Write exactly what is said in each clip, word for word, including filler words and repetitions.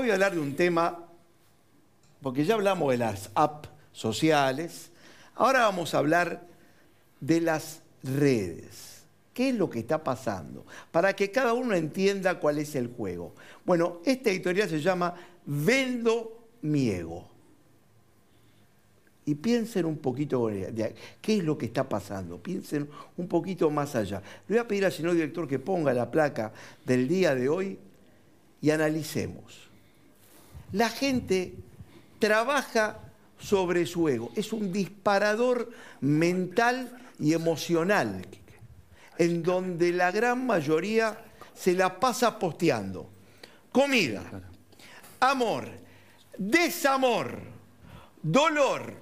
Hoy voy a hablar de un tema, porque ya hablamos de las apps sociales, ahora vamos a hablar de las redes. ¿Qué es lo que está pasando? Para que cada uno entienda cuál es el juego. Bueno, esta editorial se llama Vendo mi ego. Y piensen un poquito, ¿qué es lo que está pasando? Piensen un poquito más allá. Le voy a pedir al señor director que ponga la placa del día de hoy y analicemos. La gente trabaja sobre su ego. Es un disparador mental y emocional, en donde la gran mayoría se la pasa posteando. Comida, amor, desamor, dolor,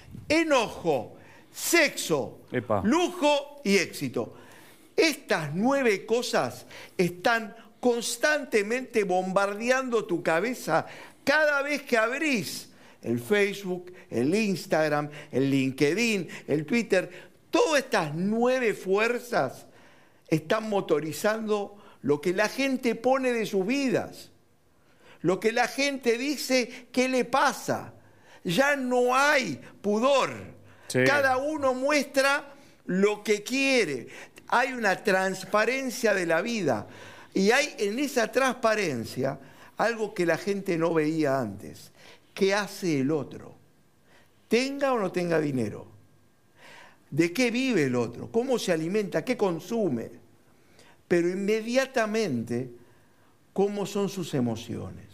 enojo, sexo, Epa. lujo y éxito. Estas nueve cosas están constantemente bombardeando tu cabeza cada vez que abrís el Facebook, el Instagram, el LinkedIn, el Twitter. Todas estas nueve fuerzas están motorizando lo que la gente pone de sus vidas, lo que la gente dice que le pasa. Ya no hay pudor. Sí. Cada uno muestra lo que quiere. Hay una transparencia de la vida. Y hay en esa transparencia algo que la gente no veía antes. ¿Qué hace el otro? Tenga o no tenga dinero. ¿De qué vive el otro? ¿Cómo se alimenta? ¿Qué consume? Pero inmediatamente, ¿cómo son sus emociones?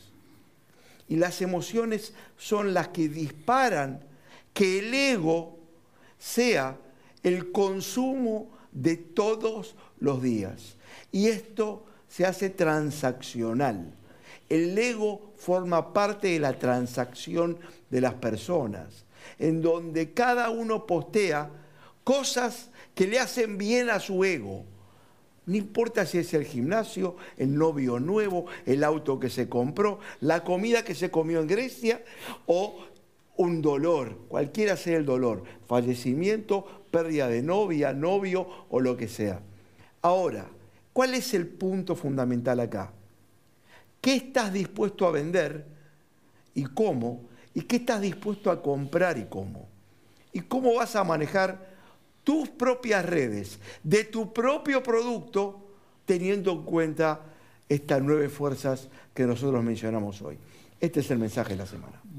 Y las emociones son las que disparan que el ego sea el consumo de todos los días. Y esto se hace transaccional. El ego forma parte de la transacción de las personas, en donde cada uno postea cosas que le hacen bien a su ego. No importa si es el gimnasio, el novio nuevo, el auto que se compró, la comida que se comió en Grecia o un dolor, cualquiera sea el dolor, fallecimiento, pérdida de novia, novio o lo que sea. Ahora, ¿cuál es el punto fundamental acá? ¿Qué estás dispuesto a vender y cómo? ¿Y qué estás dispuesto a comprar y cómo? ¿Y cómo vas a manejar tus propias redes de tu propio producto teniendo en cuenta estas nueve fuerzas que nosotros mencionamos hoy? Este es el mensaje de la semana.